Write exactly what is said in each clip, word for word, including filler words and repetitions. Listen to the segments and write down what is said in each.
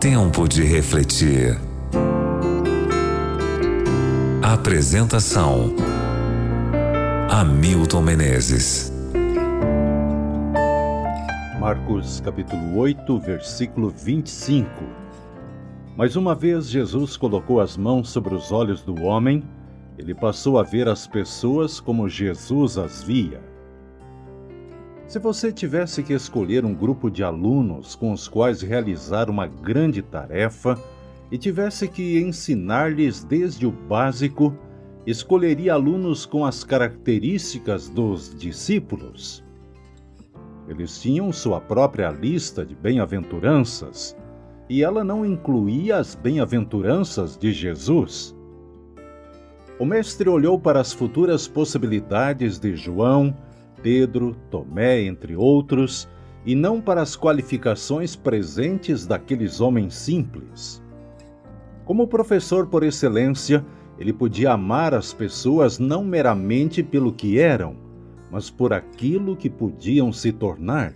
Tempo de refletir. Apresentação: Hamilton Menezes. Marcos capítulo oito, versículo vinte e cinco. Mas uma vez Jesus colocou as mãos sobre os olhos do homem, ele passou a ver as pessoas como Jesus as via. Se você tivesse que escolher um grupo de alunos com os quais realizar uma grande tarefa e tivesse que ensinar-lhes desde o básico, escolheria alunos com as características dos discípulos. Eles tinham sua própria lista de bem-aventuranças, e ela não incluía as bem-aventuranças de Jesus. O mestre olhou para as futuras possibilidades de João, Pedro, Tomé, entre outros, e não para as qualificações presentes daqueles homens simples. Como professor por excelência, ele podia amar as pessoas não meramente pelo que eram, mas por aquilo que podiam se tornar.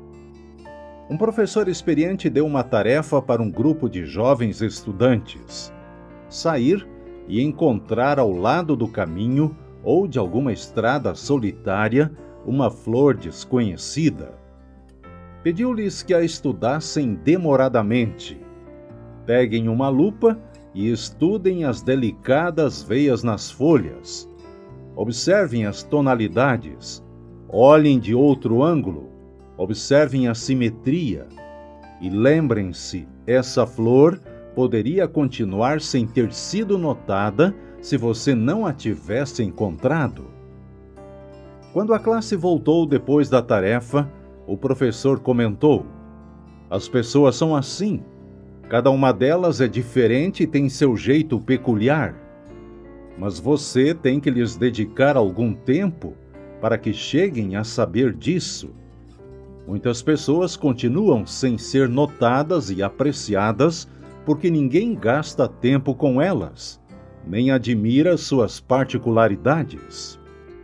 Um professor experiente deu uma tarefa para um grupo de jovens estudantes: sair e encontrar ao lado do caminho ou de alguma estrada solitária uma flor desconhecida. Pediu-lhes que a estudassem demoradamente. Peguem uma lupa e estudem as delicadas veias nas folhas. Observem as tonalidades. Olhem de outro ângulo. Observem a simetria. E lembrem-se, essa flor poderia continuar sem ter sido notada se você não a tivesse encontrado. Quando a classe voltou depois da tarefa, o professor comentou: as pessoas são assim. Cada uma delas é diferente e tem seu jeito peculiar. Mas você tem que lhes dedicar algum tempo para que cheguem a saber disso. Muitas pessoas continuam sem ser notadas e apreciadas porque ninguém gasta tempo com elas, nem admira suas particularidades.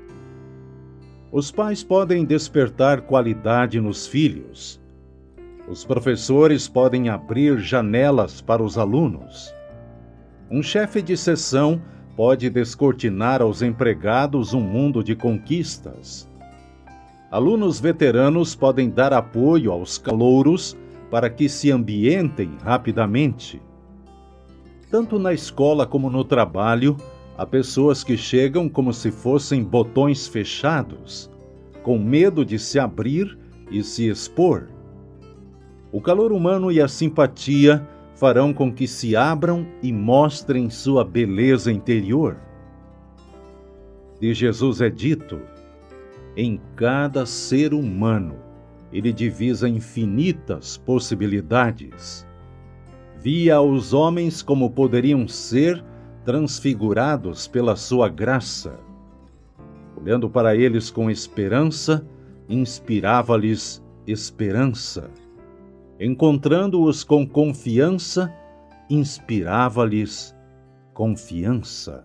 Os pais podem despertar qualidade nos filhos. Os professores podem abrir janelas para os alunos. Um chefe de seção pode descortinar aos empregados um mundo de conquistas. Alunos veteranos podem dar apoio aos calouros para que se ambientem rapidamente. Tanto na escola como no trabalho, há pessoas que chegam como se fossem botões fechados, com medo de se abrir e se expor. O calor humano e a simpatia farão com que se abram e mostrem sua beleza interior. De Jesus é dito: em cada ser humano, ele divisa infinitas possibilidades. Via os homens como poderiam ser, transfigurados pela sua graça. Olhando para eles com esperança, inspirava-lhes esperança. Encontrando-os com confiança, inspirava-lhes confiança.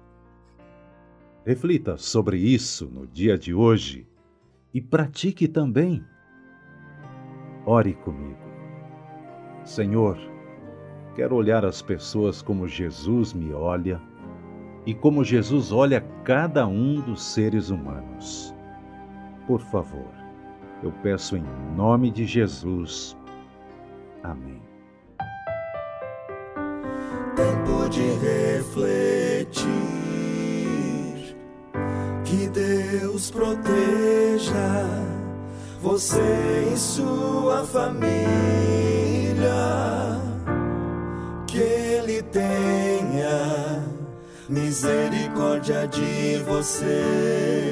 Reflita sobre isso no dia de hoje e pratique também. Ore comigo. Senhor, quero olhar as pessoas como Jesus me olha e como Jesus olha cada um dos seres humanos. Por favor, eu peço em nome de Jesus. Amém. Tempo de refletir, que Deus proteja você e sua família, que Ele tenha misericórdia de você.